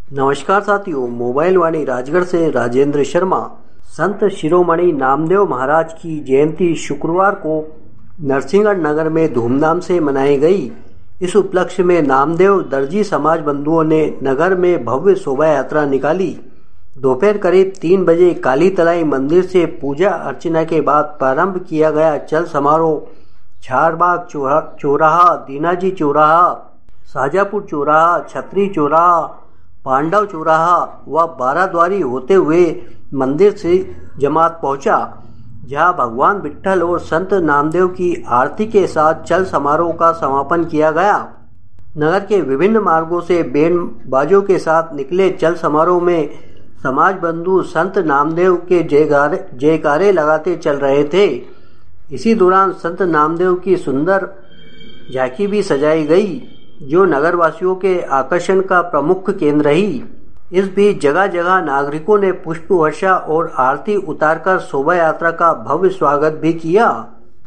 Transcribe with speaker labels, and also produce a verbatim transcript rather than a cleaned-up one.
Speaker 1: नमस्कार साथियों, मोबाइल वाणी राजगढ़ से राजेंद्र शर्मा। संत शिरोमणि नामदेव महाराज की जयंती शुक्रवार को नरसिंहगढ़ नगर में धूमधाम से मनाई गई। इस उपलक्ष्य में नामदेव दर्जी समाज बंधुओं ने नगर में भव्य शोभा यात्रा निकाली। दोपहर करीब तीन बजे काली तलाई मंदिर से पूजा अर्चना के बाद प्रारंभ किया गया चल समारोह झारबाग चौराहा, दीनाजी चौराहा, शाजापुर चौराहा, छतरी चौराहा, पांडव चौराहा व बाराद्वारी होते हुए मंदिर से जमात पहुंचा, जहां भगवान विट्ठल और संत नामदेव की आरती के साथ चल समारोह का समापन किया गया। नगर के विभिन्न मार्गों से बैंड बाजों के साथ निकले चल समारोह में समाज बंधु संत नामदेव के जयकारे जयकारे लगाते चल रहे थे। इसी दौरान संत नामदेव की सुंदर झांकी भी सजाई गई, जो नगरवासियों के आकर्षण का प्रमुख केंद्र रही। इस बीच जगह जगह नागरिकों ने पुष्प वर्षा और आरती उतारकर शोभा यात्रा का भव्य स्वागत भी किया।